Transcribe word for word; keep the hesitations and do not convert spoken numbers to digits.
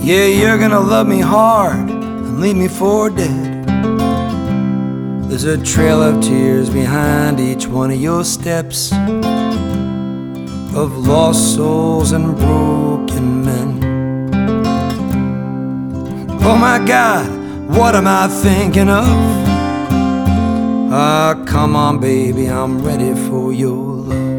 Yeah, you're gonna love me hard and leave me for dead. There's a trail of tears behind each one of your steps, of lost souls and broken men. Oh my God, what am I thinking of? Ah, come on baby, I'm ready for your love.